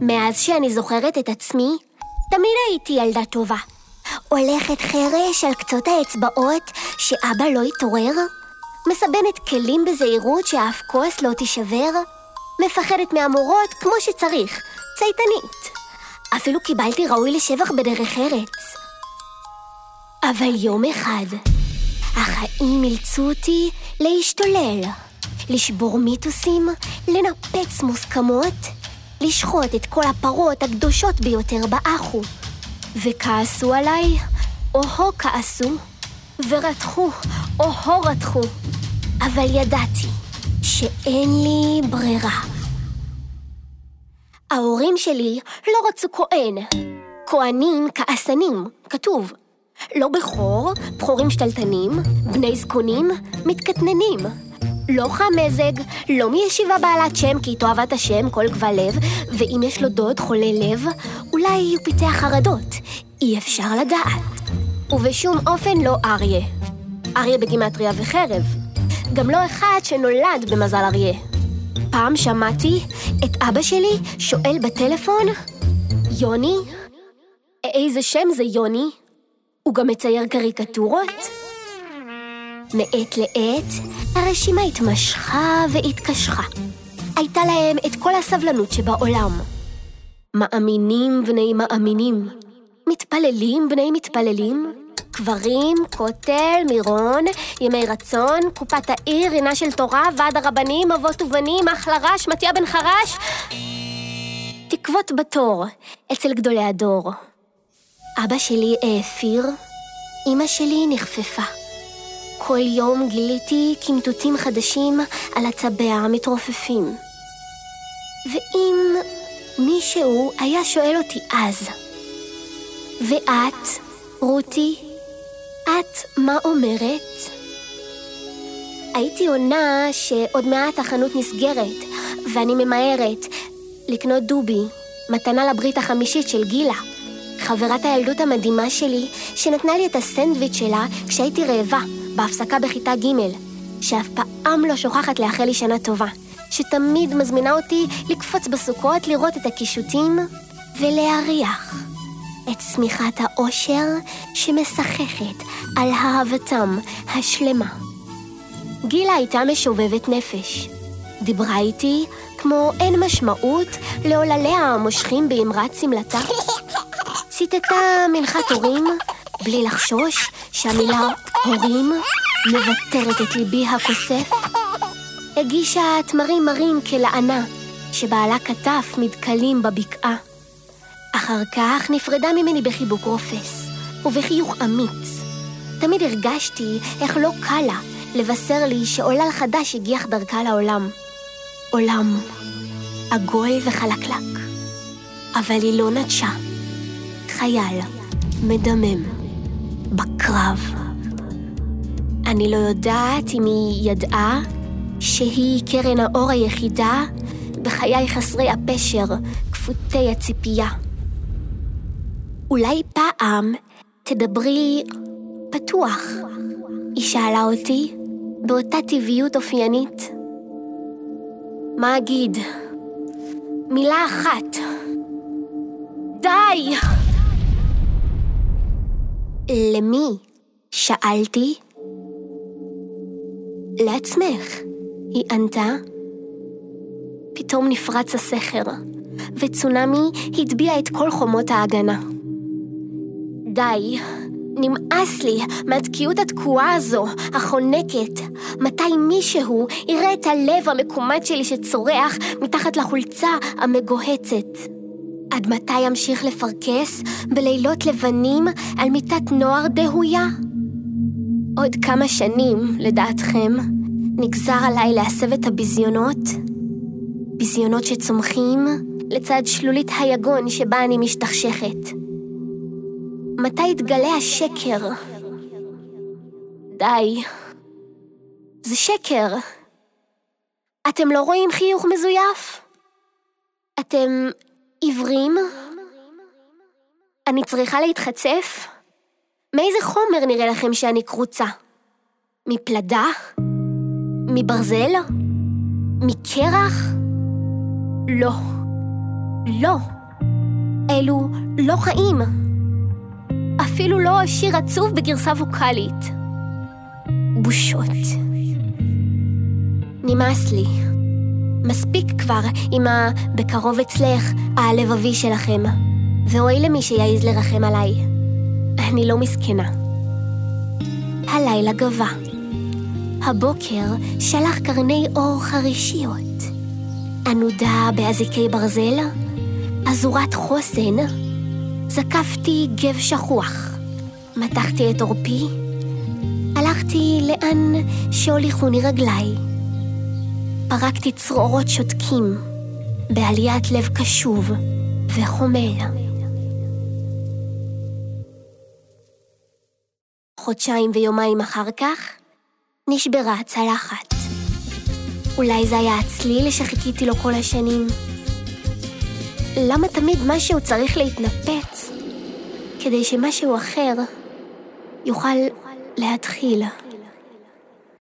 מאז שאני זוכרת את עצמי, תמיד הייתי ילדה טובה. הולכת חרש על קצות האצבעות שאבא לא יתעורר, מסבנת כלים בזהירות שאף כוס לא תישבר, מפחדת מהמורות כמו שצריך, צייתנית. אפילו קיבלתי ראוי לשבח בדרך ארץ. אבל יום אחד, החיים אילצו אותי להשתולל, לשבור מיתוסים, לנפץ מוסכמות, לשחוט את כל הפרות הקדושות ביותר באחו. וכעסו עליי, או כעסו, ורתחו, או רתחו. אבל ידעתי שאין לי ברירה. ההורים שלי לא רצו כהן. כהנים כעסנים, כתוב. לא בכור, בכורים שתלטנים, בני זקונים, מתקטננים. לא חמזג, לא מישיבה בעלת שם כי תאהבת השם כל גבל לב, ואם יש לו דוד חולה לב, אולי הוא פיתח חרדות, אי אפשר לדעת. ובשום אופן לא אריה. אריה בגימטריה וחרב. גם לא אחד שנולד במזל אריה. פעם שמעתי את אבא שלי שואל בטלפון, יוני? איזה שם זה יוני? הוא גם מצייר קריקטורות? מעת לעת הרשימה התמשכה והתקשחה. הייתה להם את כל הסבלנות שבעולם. מאמינים בני מאמינים, מתפללים בני מתפללים, קברים, כותל, מירון, ימי רצון, קופת העיר, רינה של תורה, ועד הרבנים, אבות ובנים, אחלה רש, מתיה בן חרש. תקוות בתור אצל גדולי הדור. אבא שלי האפיר, אמא שלי נחפפה. כל יום גיליתי קמטוטים חדשים על הצבע המתרופפים. ואם מישהו היה שואל אותי אז, ואת, רותי, את מה אומרת? הייתי עונה שעוד מעט החנות נסגרת, ואני ממהרת לקנות דובי, מתנה לברית החמישית של גילה, חברת הילדות המדהימה שלי, שנתנה לי את הסנדוויץ' שלה כשהייתי רעבה, בהפסקה בכיתה ג', שאף פעם לא שוכחת לאחל לי שנה טובה, שתמיד מזמינה אותי לקפוץ בסוכות, לראות את הקישוטים ולהריח את צמיחת האושר שמשחכת על אהבתם השלמה. גילה הייתה משובבת נפש. דיברה איתי כמו אין משמעות לעולליה המושכים באמרת סמלתה. ציטטה מנחת הורים בלי לחשוש שהמילה הורים מבטרת את ליבי הכוסף. הגישה תמרים מרים כלענה שבעלה כתף מדקלים בבקעה. אחר כך נפרדה ממני בחיבוק רופס ובחיוך אמיץ. תמיד הרגשתי איך לא קל לה לבשר לי שעולל חדש הגיח דרכה לעולם. עולם עגול וחלקלק. אבל היא לא נטשה. חייל מדמם בקרב. אני לא יודעת אם היא ידעה שהיא קרן האור היחידה בחיי חסרי הפשר, כפותי הציפייה. אולי פעם תדברי פתוח, היא שאלה אותי באותה טבעיות אופיינית. מה אגיד? מילה אחת. די! למי? שאלתי. לעצמך, היא ענתה. פתאום נפרץ הסכר, וצונמי הטביע את כל חומות ההגנה. די, נמאס לי מהתקיעות התקועה הזו, החונקת. מתי מישהו יראה את הלב המקומט שלי שצורח מתחת לחולצה המגוהצת? עד מתי ימשיך לפרקס בלילות לבנים על מיטת נוער דהויה? עוד כמה שנים, לדעתכם, נגזר עליי להסב את הביזיונות? ביזיונות שצומחים לצד שלולית היגון שבה אני משתכשכת. מתי יתגלה השקר? די. זה שקר. אתם לא רואים חיוך מזויף? אתם עיוורים? אני צריכה להתחצף? מאיזה חומר נראה לכם שאני קרוצה? מפלדה? מברזל? מקרח? לא. לא, אלו לא חיים. אפילו לא שיר עצוב בגרסה ווקלית. בושות. נמאס לי. מספיק כבר עם בקרוב אצלך הלבבי שלכם, ואוי למי שיעז לרחם עליי. אני לא מסכנה. הלילה גבה. הבוקר שלח קרני אור חרישיות. ענודה באזיקי ברזל, אזורת חוסן. זקפתי גב שכוח. מתחתי את עורפי. הלכתי לאן שהוליכוני רגליי. פרקתי צרורות שותקים, בעליית לב קשוב וחומל. חודשיים ויומיים אחר כך, נשברה הצלחת. אולי זה היה הצליל שחיכיתי לו כל השנים. למה תמיד משהו צריך להתנפץ, כדי שמשהו אחר יוכל להתחיל?